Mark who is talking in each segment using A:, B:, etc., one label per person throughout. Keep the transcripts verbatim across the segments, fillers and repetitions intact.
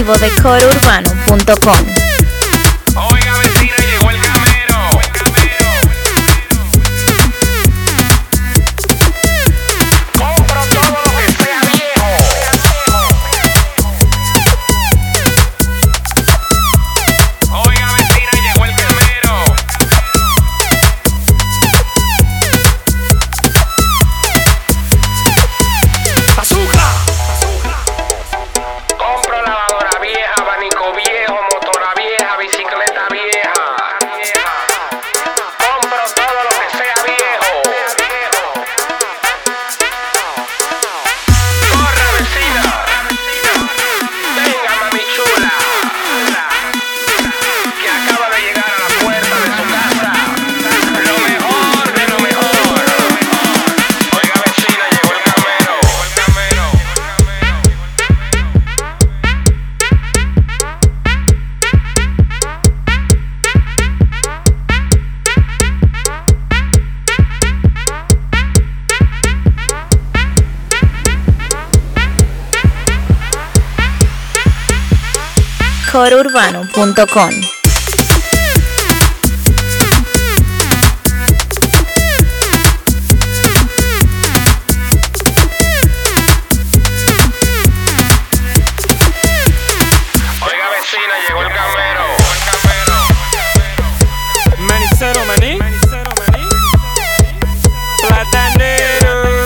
A: exclusivo de coro urbano punto com.
B: Oiga, vecina, llegó el camero. Compro todo lo que sea viejo. Oiga, vecina, llegó el camero. ¡Azúcar! Compro lavadora vieja, abanico viejo, motora vieja, bicicleta vieja. Compro todo lo que sea viejo. Corra, vecina. Venga, mami chula, que acaba de llegar a la puerta de su casa. Lo mejor de lo mejor. Oiga, vecina, llegó el camero.
A: coro urbano punto com.
B: Oiga, vecina, llegó el camero.
C: Manicero, maní. Platanero.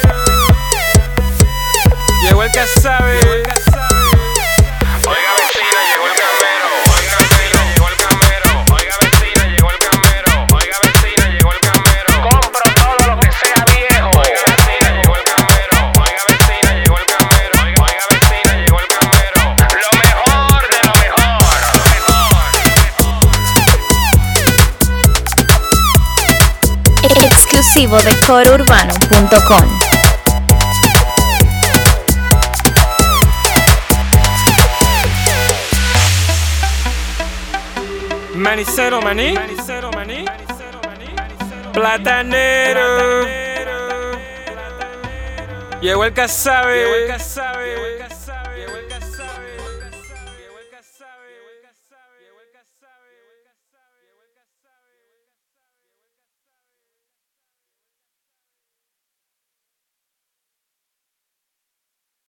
C: Llegó el que sabe.
B: Oiga, vecina, llegó el camero. Oiga, vecina, llegó el camero. Oiga, vecina, llegó el camero. Oiga, vecina, llegó el camero. Compro todo lo que sea viejo. Oiga, vecina, llegó el camero. Oiga, vecina, llegó el camero. Oiga, vecina, llegó el camero. Lo mejor de lo mejor.
A: Exclusivo de coro urbano punto com.
C: Manicero, maní. Platanero. Llegó el que sabe.